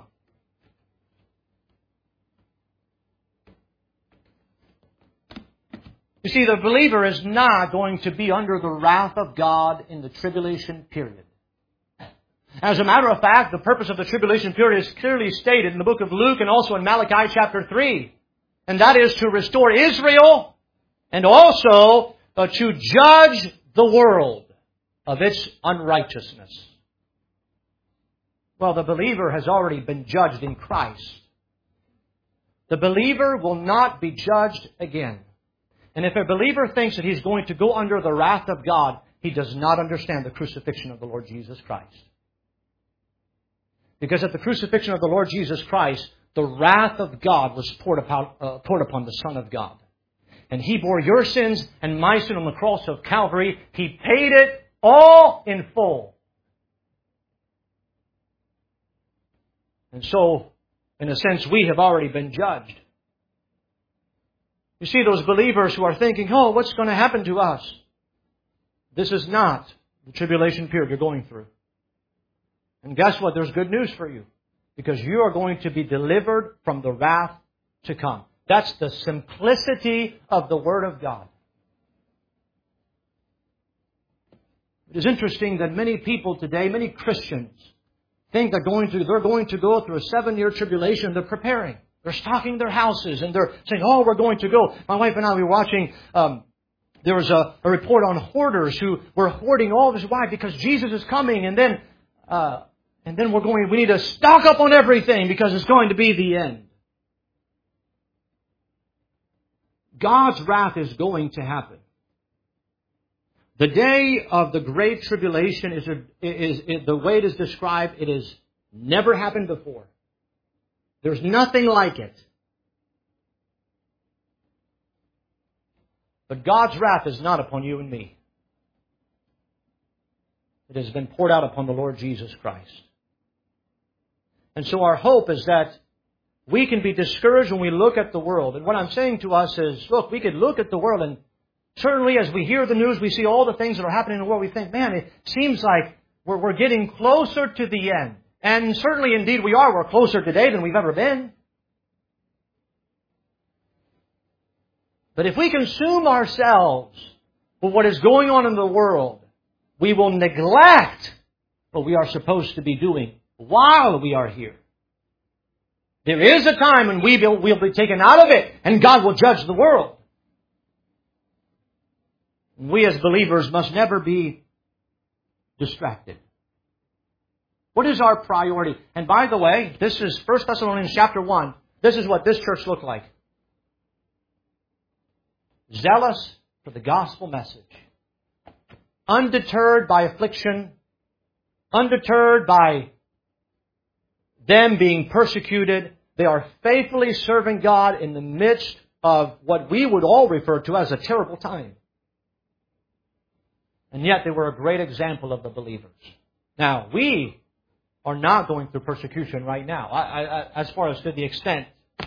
You see, the believer is not going to be under the wrath of God in the tribulation period. As a matter of fact, the purpose of the tribulation period is clearly stated in the book of Luke and also in Malachi chapter three. And that is to restore Israel and also uh, to judge the world of its unrighteousness. Well, the believer has already been judged in Christ. The believer will not be judged again. And if a believer thinks that he's going to go under the wrath of God, he does not understand the crucifixion of the Lord Jesus Christ. Because at the crucifixion of the Lord Jesus Christ, the wrath of God was poured upon, uh, poured upon the Son of God. And He bore your sins and my sin on the cross of Calvary. He paid it all in full. And so, in a sense, we have already been judged. You see those believers who are thinking, oh, what's going to happen to us? This is not the tribulation period you're going through. And guess what? There's good news for you. Because you are going to be delivered from the wrath to come. That's the simplicity of the Word of God. It is interesting that many people today, many Christians, think they're going to, they're going to go through a seven-year tribulation. They're preparing. They're stocking their houses and they're saying, oh, we're going to go. My wife and I were watching, um, there was a, a report on hoarders who were hoarding all this. Why? Because Jesus is coming, and then, uh, and then we're going, we need to stock up on everything because it's going to be the end. God's wrath is going to happen. The day of the Great Tribulation is, is, is the way it is described, it has never happened before. There's nothing like it. But God's wrath is not upon you and me. It has been poured out upon the Lord Jesus Christ. And so our hope is that we can be discouraged when we look at the world. And what I'm saying to us is, look, we could look at the world, and certainly as we hear the news, we see all the things that are happening in the world, we think, man, it seems like we're, we're getting closer to the end. And certainly, indeed, we are. We're closer today than we've ever been. But if we consume ourselves with what is going on in the world, we will neglect what we are supposed to be doing while we are here. There is a time when we will we'll be taken out of it, and God will judge the world. We as believers must never be distracted. What is our priority? And by the way, this is First Thessalonians chapter one. This is what this church looked like. Zealous for the gospel message. Undeterred by affliction. Undeterred by them being persecuted. They are faithfully serving God in the midst of what we would all refer to as a terrible time. And yet they were a great example of the believers. Now, we are not going through persecution right now, I, I, as far as to the extent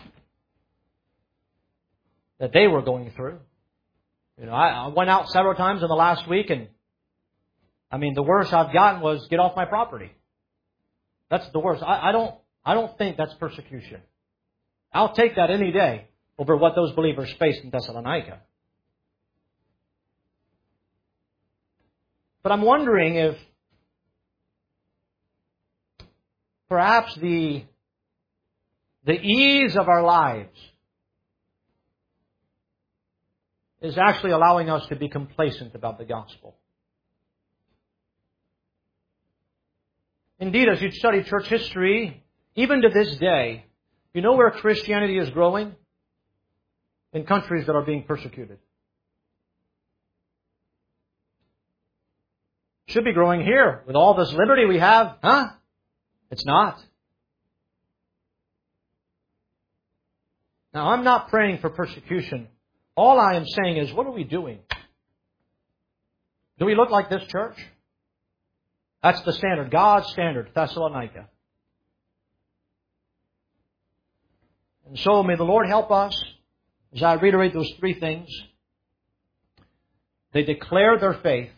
that they were going through. You know, I, I went out several times in the last week, and I mean, the worst I've gotten was get off my property. That's the worst. I, I don't. I don't think that's persecution. I'll take that any day over what those believers faced in Thessalonica. But I'm wondering if perhaps the, the ease of our lives is actually allowing us to be complacent about the gospel. Indeed, as you study church history, even to this day, you know where Christianity is growing? In countries that are being persecuted. Should be growing here with all this liberty we have, huh? It's not. Now, I'm not praying for persecution. All I am saying is, what are we doing? Do we look like this church? That's the standard, God's standard, Thessalonica. And so may the Lord help us as I reiterate those three things. They declared their faith.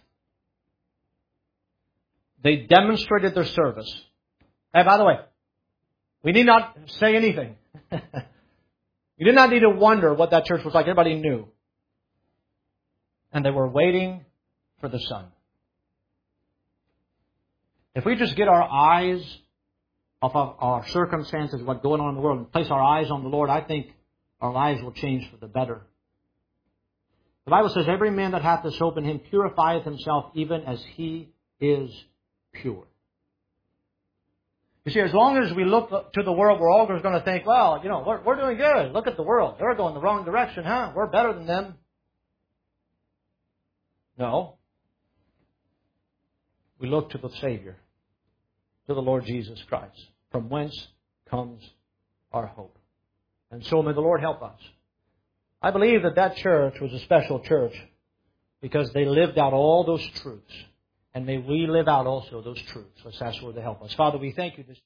They demonstrated their service. And by the way, we need not say anything. You did not need to wonder what that church was like. Everybody knew. And they were waiting for the Son. If we just get our eyes off of our circumstances, what's going on in the world, and place our eyes on the Lord, I think our lives will change for the better. The Bible says, every man that hath this hope in him purifieth himself even as he is pure. You see, as long as we look to the world, we're all going to think, well, you know, we're, we're doing good. Look at the world. They're going the wrong direction, huh? We're better than them. No. We look to the Savior, to the Lord Jesus Christ, from whence comes our hope. And so may the Lord help us. I believe that that church was a special church because they lived out all those truths. And may we live out also those truths. Let's ask the Lord to help us. Father, we thank you this